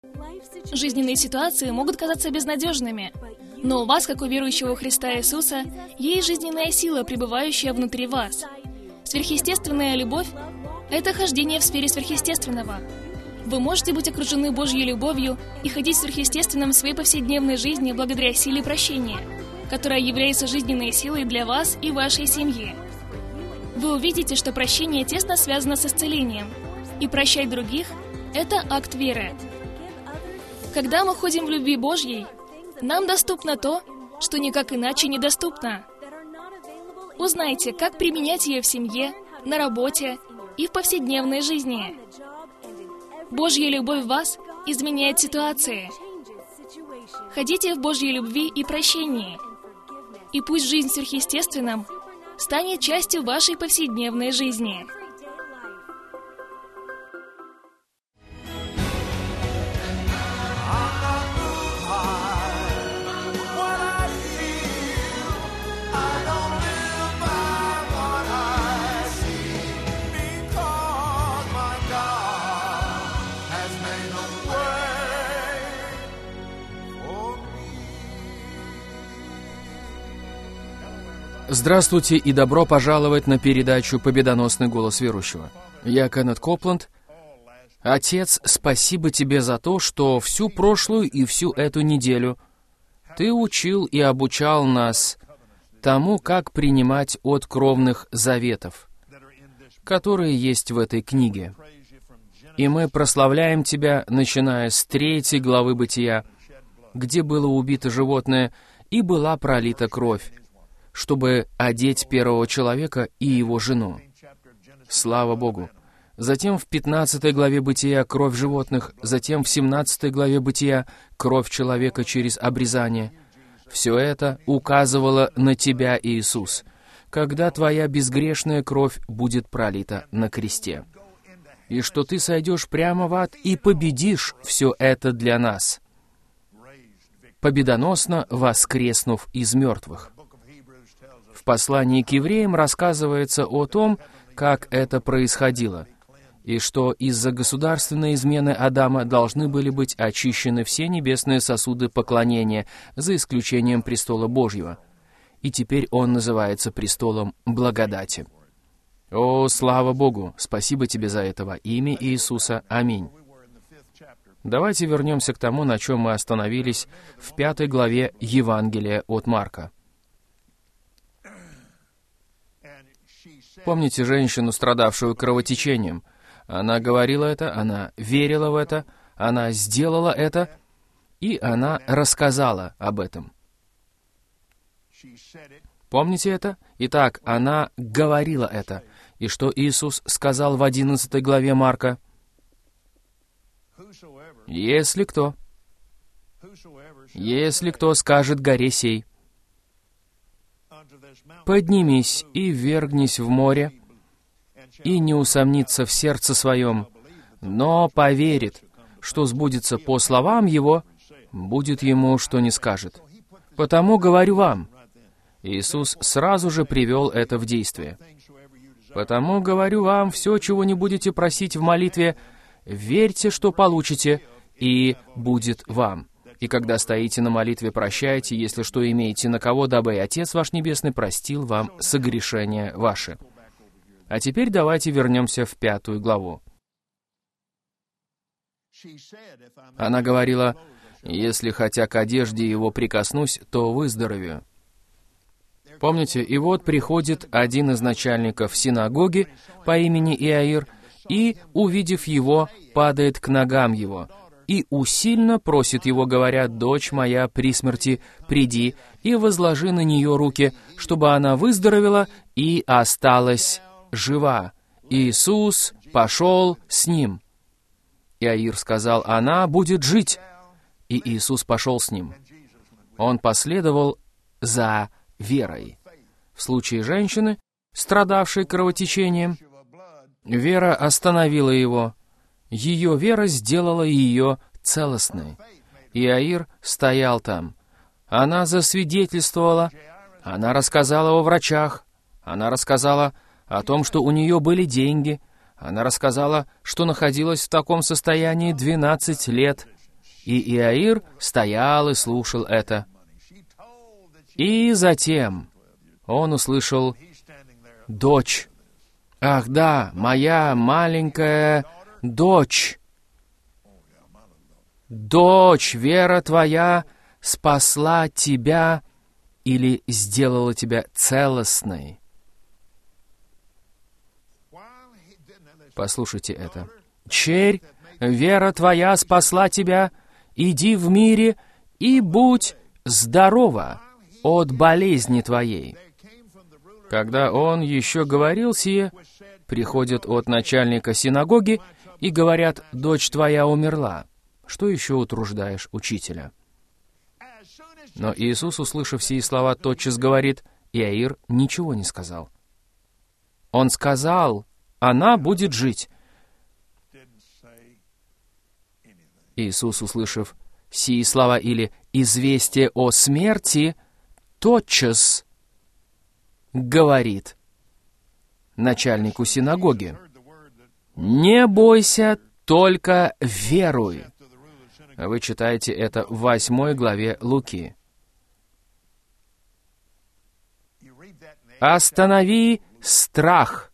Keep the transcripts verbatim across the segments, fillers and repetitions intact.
Жизненные ситуации могут казаться безнадежными, но у вас, как у верующего в Христа Иисуса, есть жизненная сила, пребывающая внутри вас. Сверхъестественная любовь — это хождение в сфере сверхъестественного. Вы можете быть окружены Божьей любовью и ходить сверхъестественным в своей повседневной жизни благодаря силе прощения, которая является жизненной силой для вас и вашей семьи. Вы увидите, что прощение тесно связано с исцелением, и прощать других — это акт веры. Когда мы ходим в любви Божьей, нам доступно то, что никак иначе недоступно. Узнайте, как применять ее в семье, на работе и в повседневной жизни. Божья любовь в вас изменяет ситуации. Ходите в Божьей любви и прощении, и пусть жизнь в сверхъестественном станет частью вашей повседневной жизни. Здравствуйте и добро пожаловать на передачу «Победоносный голос верующего». Я Кеннет Копланд. Отец, спасибо тебе за то, что всю прошлую и всю эту неделю ты учил и обучал нас тому, как принимать от кровных заветов, которые есть в этой книге. И мы прославляем тебя, начиная с третьей главы Бытия, где было убито животное и была пролита кровь, чтобы одеть первого человека и его жену. Слава Богу! Затем в пятнадцатой главе Бытия кровь животных, затем в семнадцатой главе Бытия кровь человека через обрезание. Все это указывало на Тебя, Иисус, когда Твоя безгрешная кровь будет пролита на кресте. И что Ты сойдешь прямо в ад и победишь все это для нас, победоносно воскреснув из мертвых. В послании к евреям рассказывается о том, как это происходило, и что из-за государственной измены Адама должны были быть очищены все небесные сосуды поклонения, за исключением престола Божьего. И теперь он называется престолом благодати. О, слава Богу! Спасибо тебе за это во имя Иисуса. Аминь. Давайте вернемся к тому, на чем мы остановились в пятой главе Евангелия от Марка. Помните женщину, страдавшую кровотечением? Она говорила это, она верила в это, она сделала это, и она рассказала об этом. Помните это? Итак, она говорила это. И что Иисус сказал в одиннадцатой главе Марка? «Если кто, если кто скажет горе сей, поднимись и ввергнись в море, и не усомнится в сердце своем, но поверит, что сбудется по словам его, будет ему, что не скажет. Потому говорю вам». Иисус сразу же привел это в действие. «Потому говорю вам, все, чего не будете просить в молитве, верьте, что получите, и будет вам. И когда стоите на молитве, прощайте, если что имеете на кого, дабы и Отец ваш Небесный простил вам согрешения ваши». А теперь давайте вернемся в пятую главу. Она говорила: «Если хотя к одежде его прикоснусь, то выздоровею». Помните, и вот приходит один из начальников синагоги по имени Иаир, и, увидев его, падает к ногам его, и усильно просит его, говоря: «Дочь моя при смерти, приди и возложи на нее руки, чтобы она выздоровела и осталась жива». Иисус пошел с ним. Иаир сказал: «Она будет жить». И Иисус пошел с ним. Он последовал за верой. В случае женщины, страдавшей кровотечением, вера остановила его. Ее вера сделала ее целостной. Иаир стоял там. Она засвидетельствовала, она рассказала о врачах, она рассказала о том, что у нее были деньги, она рассказала, что находилась в таком состоянии двенадцать лет. И Иаир стоял и слушал это. И затем он услышал: «Дочь! Ах да, моя маленькая дочь! Дочь, вера твоя спасла тебя или сделала тебя целостной». Послушайте это. «Черь, вера твоя спасла тебя, иди в мире и будь здорова от болезни твоей». Когда он еще говорил сие, приходят от начальника синагоги и говорят: «Дочь твоя умерла. Что еще утруждаешь учителя?» Но Иисус, услышав сии слова, тотчас говорит: «Иаир ничего не сказал». Он сказал: «Она будет жить». Иисус, услышав сии слова или известие о смерти, тотчас говорит начальнику синагоги: «Не бойся, только веруй». Вы читаете это в восьмой главе Луки. «Останови страх».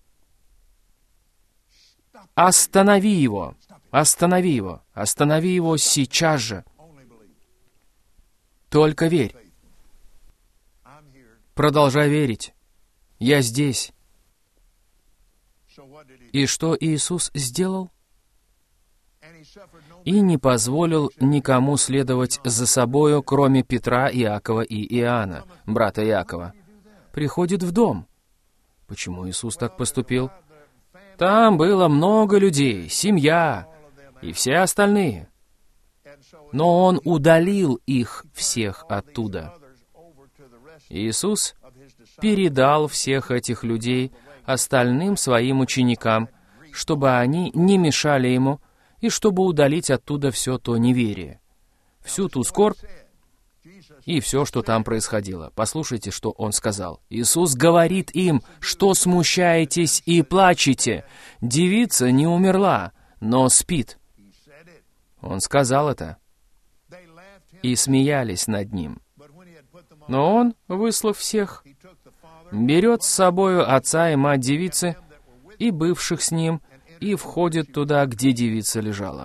Останови его. Останови его. Останови его сейчас же. Только верь. Продолжай верить. Я здесь. И что Иисус сделал? И не позволил никому следовать за собою, кроме Петра, Иакова и Иоанна, брата Иакова. Приходит в дом. Почему Иисус так поступил? Там было много людей, семья и все остальные. Но Он удалил их всех оттуда. Иисус передал всех этих людей остальным Своим ученикам, чтобы они не мешали Ему и чтобы удалить оттуда все то неверие, всю ту скорбь и все, что там происходило. Послушайте, что Он сказал. Иисус говорит им: «Что смущаетесь и плачете? Девица не умерла, но спит». Он сказал это. И смеялись над Ним. Но Он, выслав всех, берет с собою отца и мать девицы и бывших с Ним, и входит туда, где девица лежала.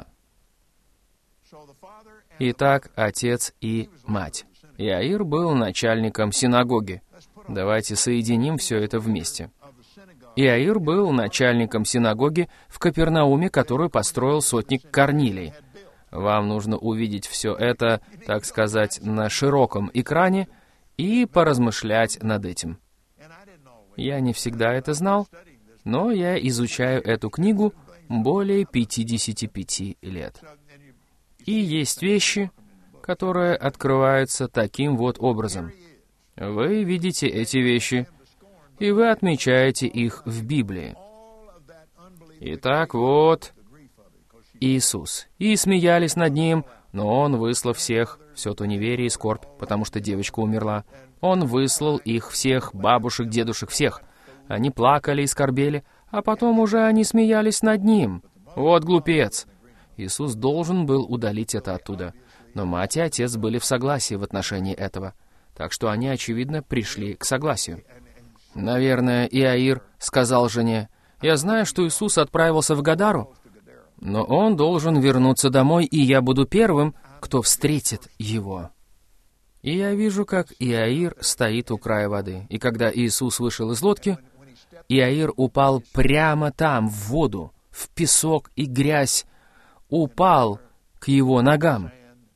Итак, отец и мать. Иаир был начальником синагоги. Давайте соединим все это вместе. Иаир был начальником синагоги в Капернауме, которую построил сотник Корнилий. Вам нужно увидеть все это, так сказать, на широком экране и поразмышлять над этим. Я не всегда это знал, но я изучаю эту книгу более пятидесяти пяти лет. И есть вещи, которые открываются таким вот образом. Вы видите эти вещи, и вы отмечаете их в Библии. Итак, вот Иисус. И смеялись над Ним, но Он, выслав всех, все то неверие и скорбь, потому что девочка умерла. Он выслал их всех, бабушек, дедушек, всех. Они плакали и скорбели, а потом уже они смеялись над Ним. Вот глупец! Иисус должен был удалить это оттуда. Но мать и отец были в согласии в отношении этого. Так что они, очевидно, пришли к согласию. Наверное, Иаир сказал жене: «Я знаю, что Иисус отправился в Гадару, но Он должен вернуться домой, и я буду первым, кто встретит Его». И я вижу, как Иаир стоит у края воды. И когда Иисус вышел из лодки, Иаир упал прямо там, в воду, в песок и грязь, упал к Его ногам.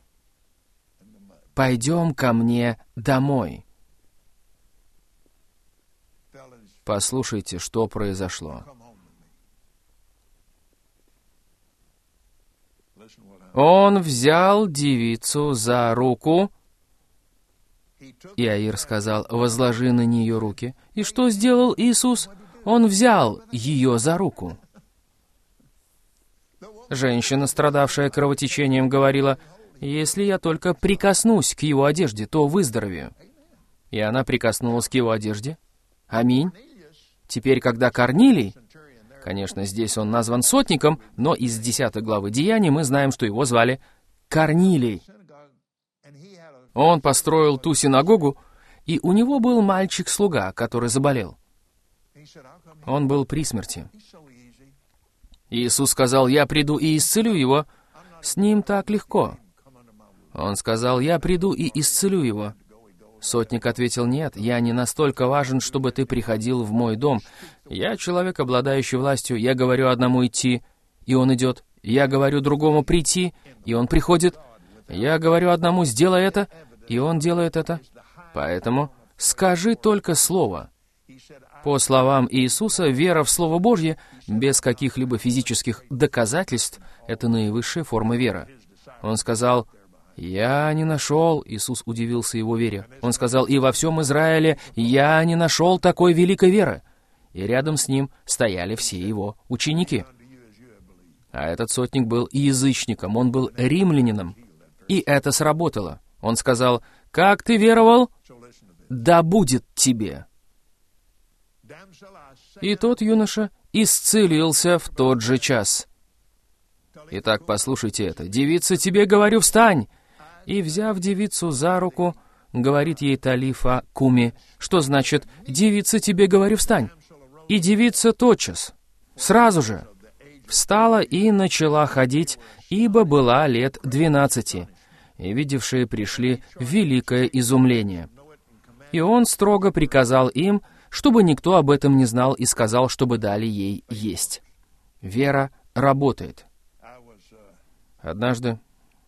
«Пойдем ко мне домой». Послушайте, что произошло. Он взял девицу за руку. Иаир сказал: «Возложи на нее руки». И что сделал Иисус? Он взял ее за руку. Женщина, страдавшая кровотечением, говорила: «Если я только прикоснусь к его одежде, то выздоровею». И она прикоснулась к его одежде. Аминь. Теперь, когда Корнилий, конечно, здесь он назван сотником, но из десятой главы Деяний мы знаем, что его звали Корнилий. Он построил ту синагогу, и у него был мальчик-слуга, который заболел. Он был при смерти. Иисус сказал: «Я приду и исцелю его». С ним так легко. Он сказал: «Я приду и исцелю его». Сотник ответил: «Нет, я не настолько важен, чтобы ты приходил в мой дом. Я человек, обладающий властью. Я говорю одному идти, и он идет. Я говорю другому прийти, и он приходит. Я говорю одному: сделай это, и он делает это. Поэтому скажи только слово». По словам Иисуса, вера в Слово Божье без каких-либо физических доказательств — это наивысшая форма веры. Он сказал: «Я не нашел», Иисус удивился его вере. Он сказал: «И во всем Израиле я не нашел такой великой веры». И рядом с ним стояли все его ученики. А этот сотник был язычником, он был римлянином. И это сработало. Он сказал: «Как ты веровал? Да будет тебе». И тот юноша исцелился в тот же час. Итак, послушайте это. «Девица, тебе говорю, встань!» И, взяв девицу за руку, говорит ей Талифа куми, что значит «девица, тебе говорю, встань!» И девица тотчас, сразу же, встала и начала ходить, ибо была лет двенадцати. И видевшие пришли в великое изумление. И он строго приказал им, чтобы никто об этом не знал, и сказал, чтобы дали ей есть. Вера работает. Однажды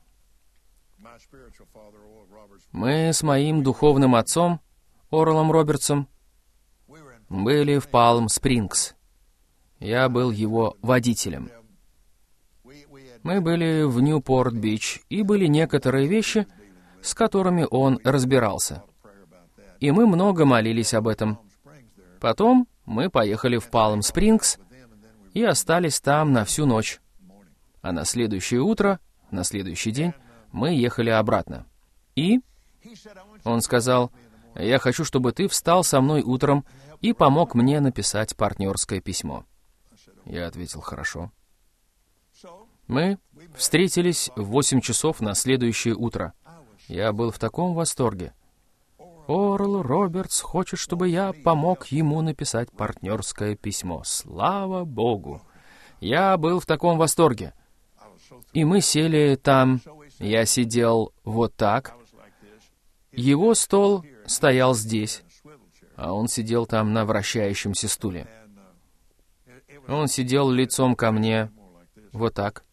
мы с моим духовным отцом, Орелом Робертсом, были в Палм-Спрингс. Я был его водителем. Мы были в Ньюпорт-Бич, и были некоторые вещи, с которыми он разбирался. И мы много молились об этом. Потом мы поехали в Палм-Спрингс и остались там на всю ночь. А на следующее утро, на следующий день, мы ехали обратно. И он сказал: «Я хочу, чтобы ты встал со мной утром и помог мне написать партнерское письмо». Я ответил: «Хорошо». Мы встретились в восемь часов на следующее утро. Я был в таком восторге. Орел Робертс хочет, чтобы я помог ему написать партнерское письмо. Слава Богу! Я был в таком восторге. И мы сели там. Я сидел вот так. Его стол стоял здесь, а он сидел там на вращающемся стуле. Он сидел лицом ко мне вот так.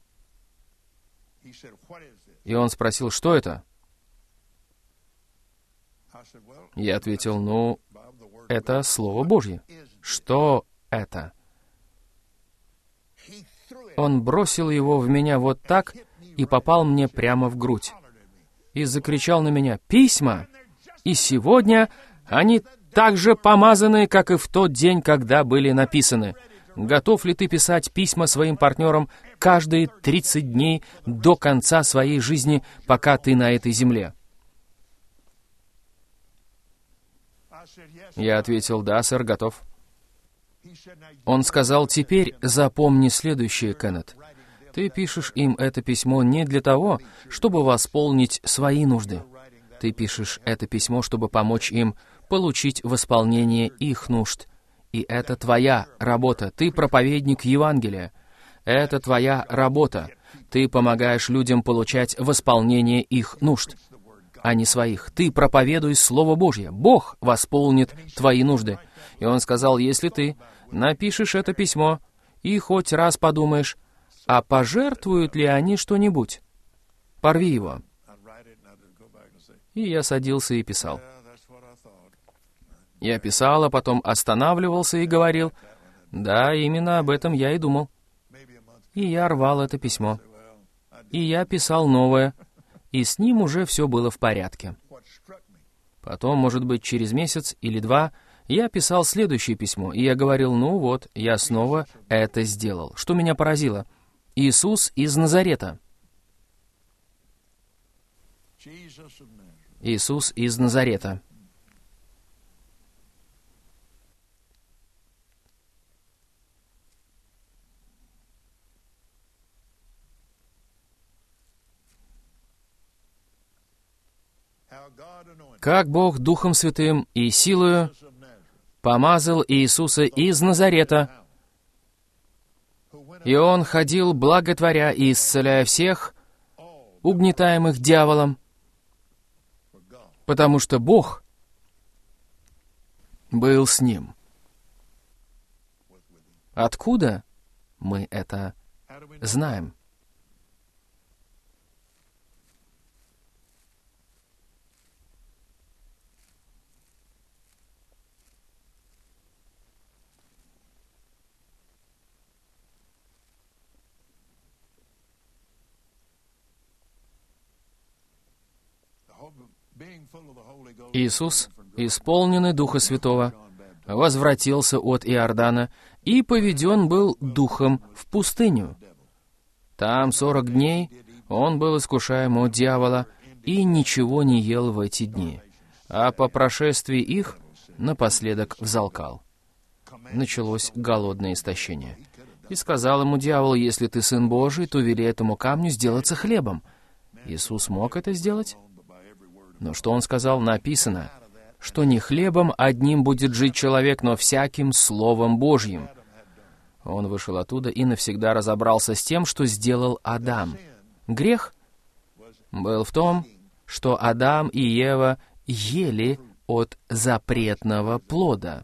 И он спросил: «Что это?» Я ответил: «Ну, это Слово Божье». «Что это?» Он бросил его в меня вот так и попал мне прямо в грудь. И закричал на меня: «Письма! И сегодня они так же помазаны, как и в тот день, когда были написаны. Готов ли ты писать письма своим партнерам каждые тридцать дней до конца своей жизни, пока ты на этой земле?» Я ответил: «Да, сэр, готов». Он сказал: «Теперь запомни следующее, Кеннет. Ты пишешь им это письмо не для того, чтобы восполнить свои нужды. Ты пишешь это письмо, чтобы помочь им получить восполнение их нужд. И это твоя работа. Ты проповедник Евангелия. Это твоя работа. Ты помогаешь людям получать восполнение их нужд, а не своих. Ты проповедуй Слово Божье. Бог восполнит твои нужды». И он сказал: «Если ты напишешь это письмо и хоть раз подумаешь, а пожертвуют ли они что-нибудь, порви его». И я садился и писал. Я писал, а потом останавливался и говорил: «Да, именно об этом я и думал». И я рвал это письмо. И я писал новое, и с ним уже все было в порядке. Потом, может быть, через месяц или два, я писал следующее письмо, и я говорил: «Ну вот, я снова это сделал». Что меня поразило? Иисус из Назарета. Иисус из Назарета. как Бог Духом Святым и силою помазал Иисуса из Назарета, и Он ходил, благотворя и исцеляя всех, угнетаемых дьяволом, потому что Бог был с Ним. Откуда мы это знаем? Иисус, исполненный Духа Святого, возвратился от Иордана и поведен был Духом в пустыню. Там сорок дней Он был искушаем от дьявола и ничего не ел в эти дни, а по прошествии их напоследок взалкал. Началось голодное истощение. И сказал ему дьявол: «Если ты Сын Божий, то вели этому камню сделаться хлебом». Иисус мог это сделать? Но что Он сказал? Написано, что не хлебом одним будет жить человек, но всяким Словом Божьим. Он вышел оттуда и навсегда разобрался с тем, что сделал Адам. Грех был в том, что Адам и Ева ели от запретного плода.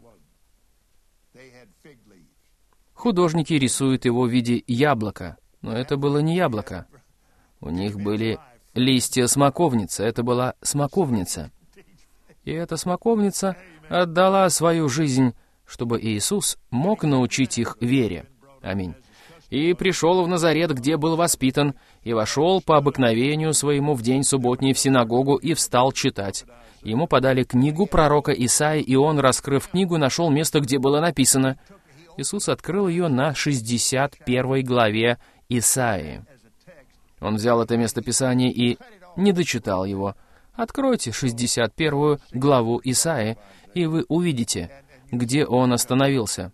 Художники рисуют его в виде яблока, но это было не яблоко. У них были листья смоковницы, это была смоковница. И эта смоковница отдала свою жизнь, чтобы Иисус мог научить их вере. Аминь. «И пришел в Назарет, где был воспитан, и вошел по обыкновению своему в день субботний в синагогу и встал читать. Ему подали книгу пророка Исаии, и он, раскрыв книгу, нашел место, где было написано». Иисус открыл ее на шестьдесят первой главе Исаии. Он взял это местописание и не дочитал его. Откройте шестьдесят первую главу Исаии, и вы увидите, где он остановился.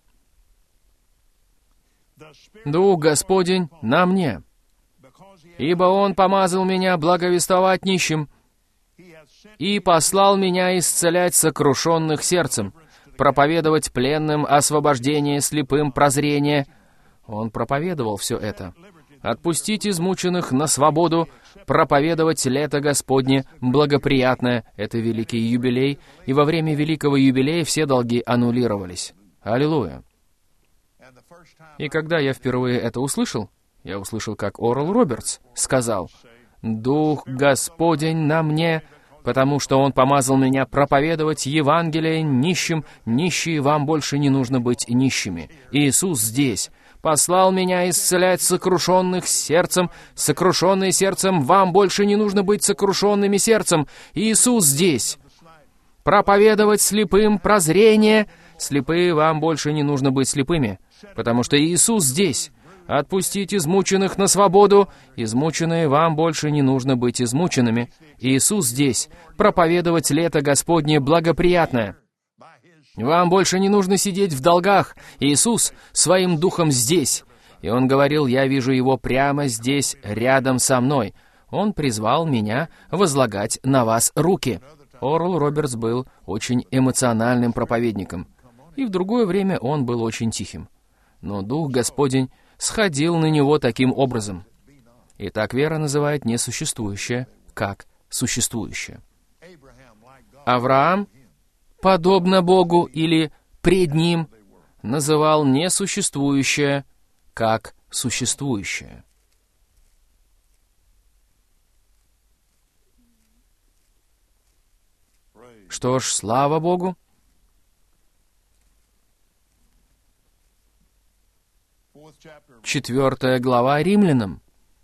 «Дух Господень на мне, ибо Он помазал меня благовествовать нищим, и послал меня исцелять сокрушенных сердцем, проповедовать пленным освобождение, слепым прозрение». Он проповедовал все это. «Отпустить измученных на свободу, проповедовать лето Господне благоприятное». Это великий юбилей, и во время великого юбилея все долги аннулировались. Аллилуйя! И когда я впервые это услышал, я услышал, как Орал Робертс сказал: «Дух Господень на мне, потому что Он помазал меня проповедовать Евангелие нищим, нищие, вам больше не нужно быть нищими. Иисус здесь. Послал меня исцелять сокрушенных сердцем, сокрушенные сердцем, вам больше не нужно быть сокрушенными сердцем. Иисус здесь. Проповедовать слепым прозрение, слепые, вам больше не нужно быть слепыми, потому что Иисус здесь. Отпустить измученных на свободу, измученные, вам больше не нужно быть измученными. Иисус здесь. Проповедовать лето Господне благоприятное. Вам больше не нужно сидеть в долгах. Иисус своим духом здесь. И Он говорил: «Я вижу Его прямо здесь, рядом со мной. Он призвал меня возлагать на вас руки». Орал Робертс был очень эмоциональным проповедником. И в другое время он был очень тихим. Но Дух Господень сходил на него таким образом. Итак, вера называет несуществующее как существующее. Авраам, подобно Богу или пред Ним, называл несуществующее как существующее. Что ж, слава Богу! Четвертая глава Римлянам,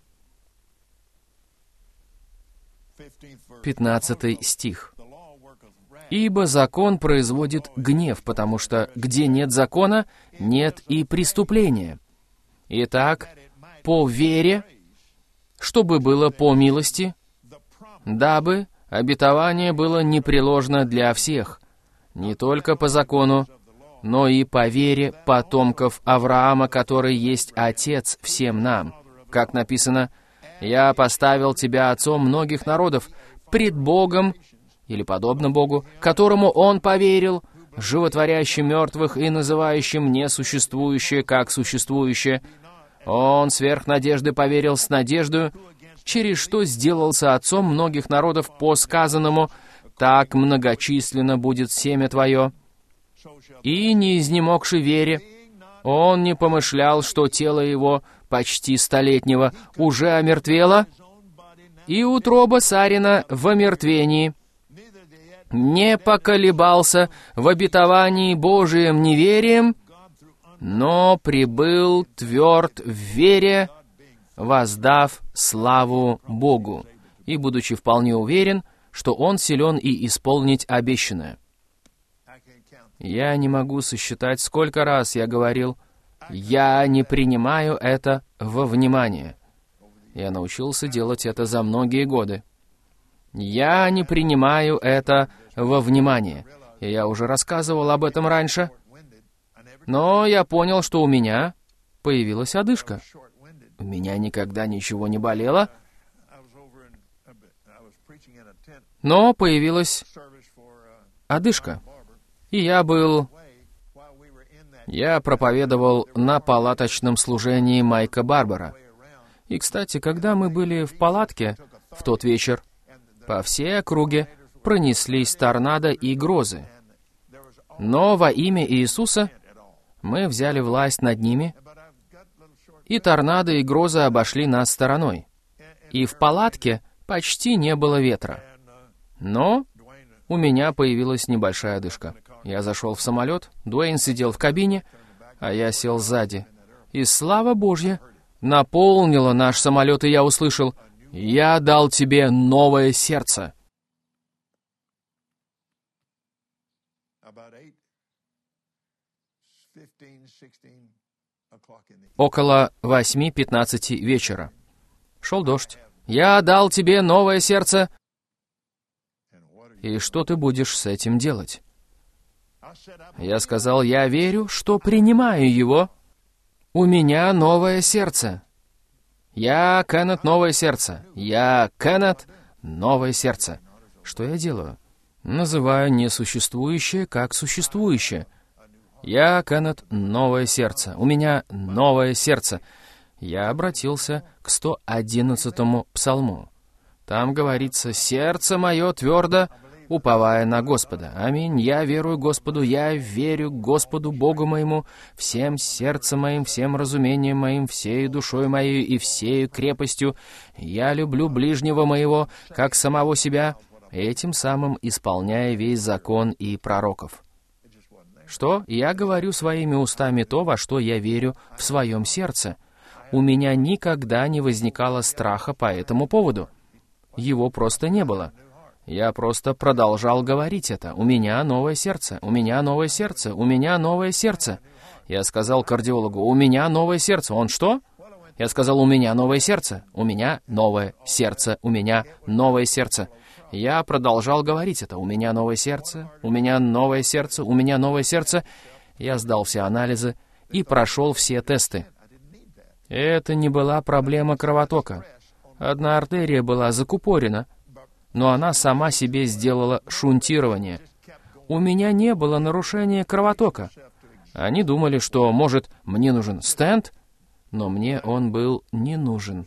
пятнадцатый стих. «Ибо закон производит гнев, потому что где нет закона, нет и преступления. Итак, по вере, чтобы было по милости, дабы обетование было непреложно для всех, не только по закону, но и по вере потомков Авраама, который есть Отец всем нам. Как написано: «Я поставил тебя отцом многих народов, пред Богом или подобно Богу, которому он поверил, животворящим мертвых и называющим несуществующее как существующее. Он сверх надежды поверил с надеждою, через что сделался отцом многих народов по сказанному: «Так многочисленно будет семя твое». И, не изнемогши вере, он не помышлял, что тело его, почти столетнего, уже омертвело, и утроба Сарина в омертвении. Не поколебался в обетовании Божиим неверием, но прибыл тверд в вере, воздав славу Богу, и будучи вполне уверен, что он силен и исполнить обещанное. Я не могу сосчитать, сколько раз я говорил: «Я не принимаю это во внимание». Я научился делать это за многие годы. Я не принимаю это во внимание. И я уже рассказывал об этом раньше. Но я понял, что у меня появилась одышка. У меня никогда ничего не болело, но появилась одышка. И я был... Я проповедовал на палаточном служении Майка Барбара. И, кстати, когда мы были в палатке в тот вечер, по всей округе пронеслись торнадо и грозы. Но во имя Иисуса мы взяли власть над ними, и торнадо и грозы обошли нас стороной. И в палатке почти не было ветра. Но у меня появилась небольшая одышка. Я зашел в самолет, Дуэйн сидел в кабине, а я сел сзади. И слава Божья наполнила наш самолет, и я услышал: «Я дал тебе новое сердце». Около восьми пятнадцати вечера. Шел дождь. «Я дал тебе новое сердце». И что ты будешь с этим делать? Я сказал: «Я верю, что принимаю его. У меня новое сердце. Я, Кеннет, новое сердце. Я, Кеннет, новое сердце». Что я делаю? Называю несуществующее как существующее. Я, Кеннет, новое сердце. У меня новое сердце. Я обратился к сто одиннадцатому псалму. Там говорится: «Сердце мое твердо, уповая на Господа. Аминь. Я верую Господу, я верю Господу Богу моему, всем сердцем моим, всем разумением моим, всею душой моей и всею крепостью. Я люблю ближнего моего, как самого себя, этим самым исполняя весь закон и пророков». Что? Я говорю своими устами то, во что я верю в своем сердце. У меня никогда не возникало страха по этому поводу. Его просто не было. Я просто продолжал говорить это. «У меня новое сердце, у меня новое сердце, у меня новое сердце». Я сказал кардиологу: «У меня новое сердце». Он: «Что?» Я сказал: «У меня новое сердце, у меня новое сердце, у меня новое сердце». Я продолжал говорить это: «У меня новое сердце, у меня новое сердце, у меня новое сердце». Я сдал все анализы и прошел все тесты. Это не была проблема кровотока. Одна артерия была закупорена, но она сама себе сделала шунтирование. У меня не было нарушения кровотока. Они думали, что, может, мне нужен стенд, но мне он был не нужен.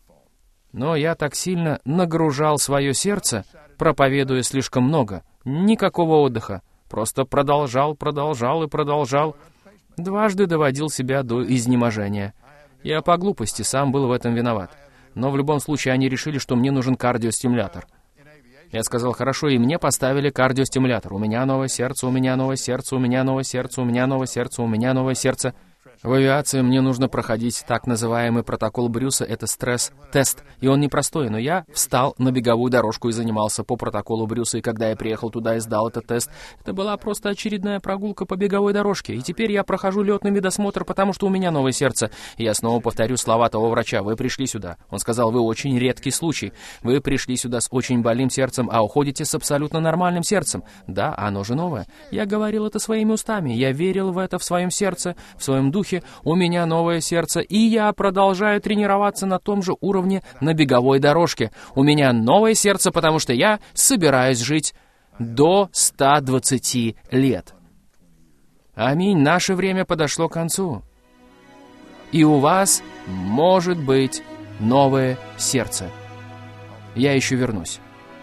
Но я так сильно нагружал свое сердце, проповедуя слишком много. Никакого отдыха. Просто продолжал, продолжал и продолжал. Дважды доводил себя до изнеможения. Я по глупости сам был в этом виноват. Но в любом случае они решили, что мне нужен кардиостимулятор. Я сказал: «Хорошо», и мне поставили кардиостимулятор. У меня новое сердце, у меня новое сердце, у меня новое сердце, у меня новое сердце, у меня новое сердце. В авиации мне нужно проходить так называемый протокол Брюса, это стресс-тест, и он непростой, но я встал на беговую дорожку и занимался по протоколу Брюса, и когда я приехал туда и сдал этот тест, это была просто очередная прогулка по беговой дорожке, и теперь я прохожу летный медосмотр, потому что у меня новое сердце, и я снова повторю слова того врача: «Вы пришли сюда». Он сказал: «Вы очень редкий случай, вы пришли сюда с очень больным сердцем, а уходите с абсолютно нормальным сердцем». Да, оно же новое. Я говорил это своими устами, я верил в это в своем сердце, в своем духе. У меня новое сердце, и я продолжаю тренироваться на том же уровне на беговой дорожке. У меня новое сердце, потому что я собираюсь жить до ста двадцати лет. Аминь, наше время подошло к концу. И у вас может быть новое сердце. Я еще вернусь.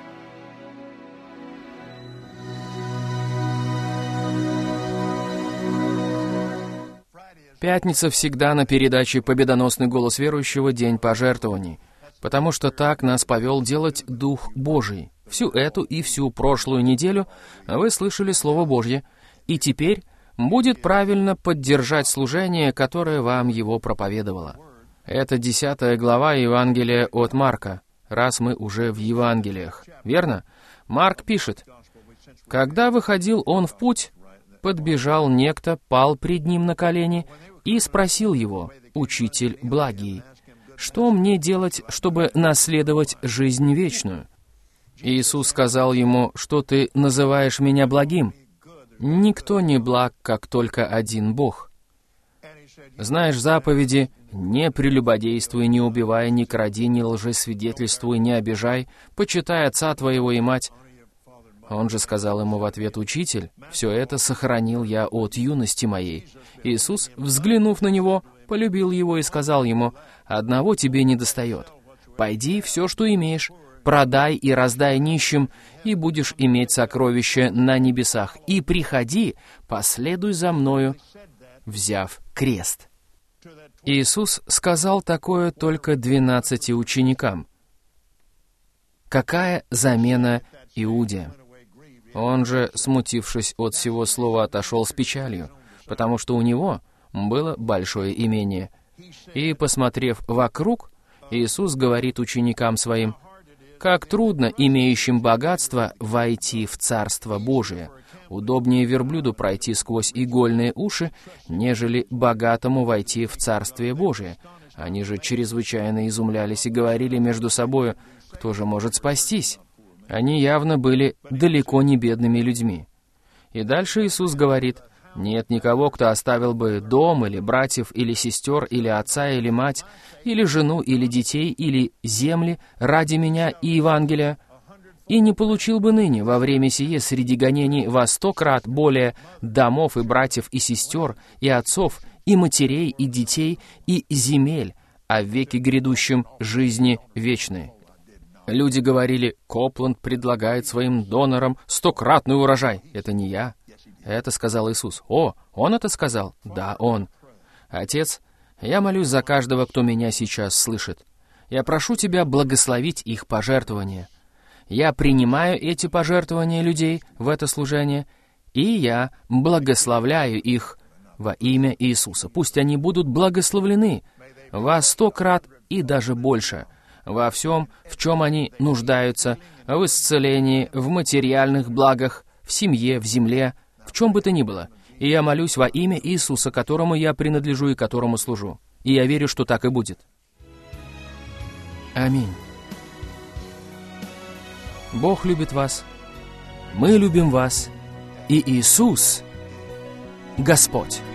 Пятница всегда на передаче «Победоносный голос верующего. День пожертвований», потому что так нас повел делать Дух Божий. Всю эту и всю прошлую неделю вы слышали Слово Божье, и теперь будет правильно поддержать служение, которое вам его проповедовало. Это десятая глава Евангелия от Марка, раз мы уже в Евангелиях. Верно? Марк пишет: «Когда выходил он в путь, подбежал некто, пал пред ним на колени и спросил его: „Учитель благий, что мне делать, чтобы наследовать жизнь вечную?“ Иисус сказал ему: „Что ты называешь меня благим? Никто не благ, как только один Бог. Знаешь заповеди: не прелюбодействуй, не убивай, не кради, не лжесвидетельствуй, не обижай, почитай отца твоего и мать». Он же сказал ему в ответ: „Учитель, все это сохранил я от юности моей». Иисус, взглянув на него, полюбил его и сказал ему: „Одного тебе недостает. Пойди, все, что имеешь, продай и раздай нищим, и будешь иметь сокровище на небесах. И приходи, последуй за мною, взяв крест». Иисус сказал такое только двенадцати ученикам. Какая замена Иуде? Он же, смутившись от всего слова, отошел с печалью, потому что у него было большое имение. И, посмотрев вокруг, Иисус говорит ученикам своим: «Как трудно имеющим богатство войти в Царство Божие! Удобнее верблюду пройти сквозь игольные уши, нежели богатому войти в Царствие Божие». Они же чрезвычайно изумлялись и говорили между собою: «Кто же может спастись?» Они явно были далеко не бедными людьми. И дальше Иисус говорит: «Нет никого, кто оставил бы дом, или братьев, или сестер, или отца, или мать, или жену, или детей, или земли ради Меня и Евангелия, и не получил бы ныне во время сие среди гонений во сто крат более домов и братьев и сестер, и отцов, и матерей, и детей, и земель, а в веке грядущем жизни вечной». Люди говорили: «Копланд предлагает своим донорам стократный урожай». Это не я. Это сказал Иисус. О, Он это сказал? Да, Он. Отец, я молюсь за каждого, кто меня сейчас слышит. Я прошу Тебя благословить их пожертвования. Я принимаю эти пожертвования людей в это служение, и я благословляю их во имя Иисуса. Пусть они будут благословлены во сто крат и даже больше, во всем, в чем они нуждаются, в исцелении, в материальных благах, в семье, в земле, в чем бы то ни было. И я молюсь во имя Иисуса, которому я принадлежу и которому служу. И я верю, что так и будет. Аминь. Бог любит вас, мы любим вас, и Иисус — Господь.